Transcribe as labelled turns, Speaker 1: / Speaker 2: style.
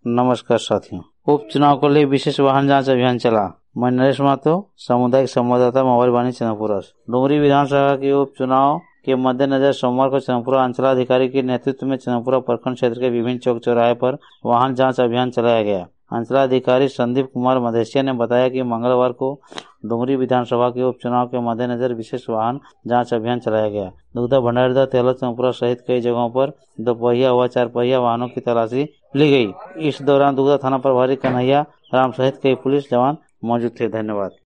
Speaker 1: नमस्कार साथियों, उपचुनाव को लिए विशेष वाहन जांच अभियान चला। मैं नरेश महतो, सामुदायिक संवाददाता मोबाइल वाणी चंद्रपुर। डुमरी विधानसभा के उपचुनाव के मद्देनजर सोमवार को चंद्रपुर अंचलाधिकारी के नेतृत्व में चंद्रपुर प्रखंड क्षेत्र के विभिन्न चौक चौराहे पर वाहन जांच अभियान चलाया गया। अंचलाधिकारी संदीप कुमार मधेसिया ने बताया कि मंगलवार को डुमरी विधानसभा के उपचुनाव के मद्देनजर विशेष वाहन जांच अभियान चलाया गया। दुग्धा भंडारीदा तेलो चंद्रपुर सहित कई जगहों पर 2 पहिया व 4 पहिया वाहनों की तलाशी ली गई। इस दौरान दुग्धा थाना प्रभारी कन्हैया राम सहित कई पुलिस जवान मौजूद थे। धन्यवाद।